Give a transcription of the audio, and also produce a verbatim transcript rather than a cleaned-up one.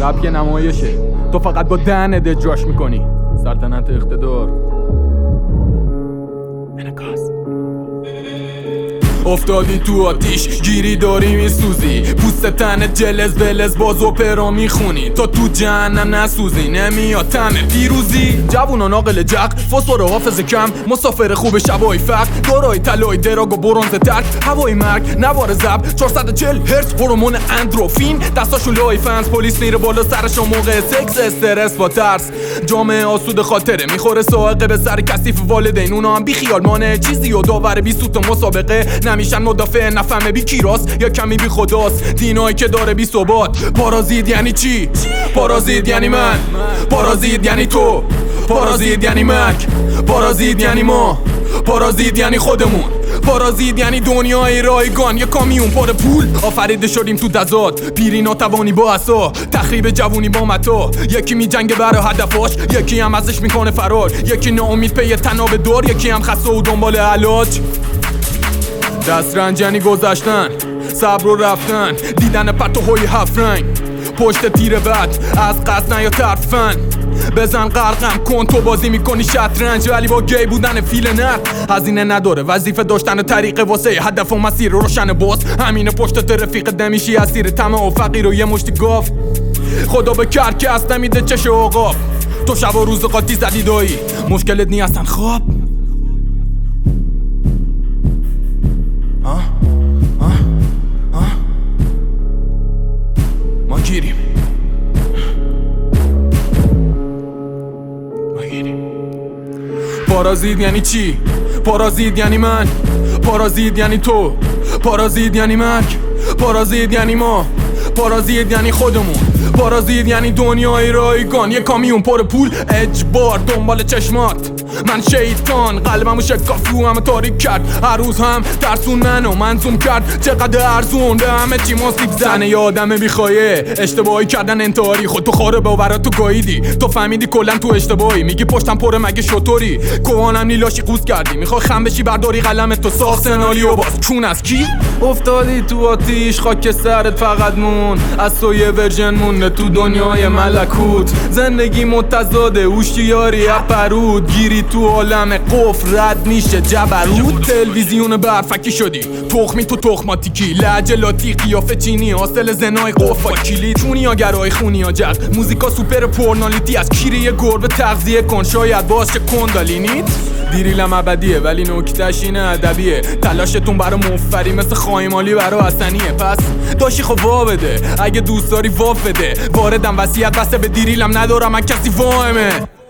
رپ یه نمایشه، تو فقط با دهنت اجراش میکنی. سلطنت اقتدار. انعکاس. افتادی تو آتیش، گیری داری میسوزی، پوست تن جلز بلز باز اپرا میخونی، تو تو جهنم نسوزی، نمیاد تمه پیروزی. جوونان عاقل جق، فسفر و حافظ کم، مسافر خوب شبای فقر، دارای طلای دراگ و برنز ترک، هوای مرگ نوار زب، چهارصد و چهل هرتز هورمون اندروفین، دستاشون لای فنس، پلیس میره بالا سرشون موقع سکس، استرس با ترس، جامعه آسود خاطره میخوره سائقه به سر کثیف والدین، اونا هم بی خیال مانه چیزی و داور بی سوت مسابقه نمیشن مدافع، نفهمه بی کیراس یا کمی بی خداست، دینایی که داره بی ثبات. پارازیت یعنی چی؟ پارازیت یعنی من، پارازیت یعنی تو، پارازیت یعنی مرگ، پارازیت یعنی ما، پارازیت یعنی خودمون، پارازیت یعنی دنیای رایگان، یه کامیون پر پول آفریده شدیم تو تضاد، پیری ناتوانی با عصا، تخریب جوونی با متا، یکی می جنگه برای هدفاش، یکی هم ازش میکنه فرار، یکی ناامید پی تناب دار، یکی هم خسته و دنبال علاج. دسترنج یعنی گذشتن، صبر و رفتن، دیدن پرتوهای هفت رنگ، پشت تیر بد از قصد نیا ترفن، بزن قرقم کن تو بازی میکنی شطرنج، ولی با گی بودن فیل نر هزینه نداره، وظیفه داشتن طریق واسه هدف و مسیر روشن باز، همینه پشت رفیق نمیشی اسیر طمع و فقیر و یه مشت گاف، خدا به کر که اصلا نمیده چش عقاب، تو شب و روز قاطی زدی دایی، مشکلت نی اصلا خواب. آه آه آه ما گیریم ما گیریم. پارازیت یعنی چی؟ پارازیت یعنی من، پارازیت یعنی تو، پارازیت یعنی مرگ، پارازیت یعنی ما، پارازیت یعنی خودمون، پارازیت یعنی دنیای رایگان، یه کامیون پر پول اجبار دنبال چشمات. من شیطان قلبمو شکافت و همه تاریک کرد، هر روز هم ترسون منو منظوم کرد، چقدر ارزون به همه چی ماستیک زنه یه آدم بیخوایه، اشتباهی کردن انتحاری، خود تو خاره باورا تو گاییدی، تو فهمیدی کلن تو اشتباهی، میگی پشتم پره مگه شطوری، کوهانم نیلاشی قوز کردی، میخوای خم بشی برداری قلم تو ساخت سناریو باز چون از کی؟ افتادی تو آتیش خاک سرت فقط مون، از تو یه ورژن مونده تو دنیای ملکوت، زندگی متضاده هوشیاری اپرود، گیری تو عالم قفل رد میشه جبروت، تلویزیون برفکی شدی تخمی تو تخماتیکی، لهجه لاتی قیافه چینی حاصل زنای قفا کلید، چونیا گرای خونیا جق، موزیکا سوپر پورنالیتی، از کیری یه گربه تغذیه کن شاید باشه کندالینیت، دیریلم ابدیه ولی نکتهش اینه ادبیه، تلاشتون برا مفری مثل خایمالی برا حسنیه، پس داشی خب وا بده اگه دوست داری واف بده، واردم وصیت بسته به دیریلم ندارم من کسی واهمه.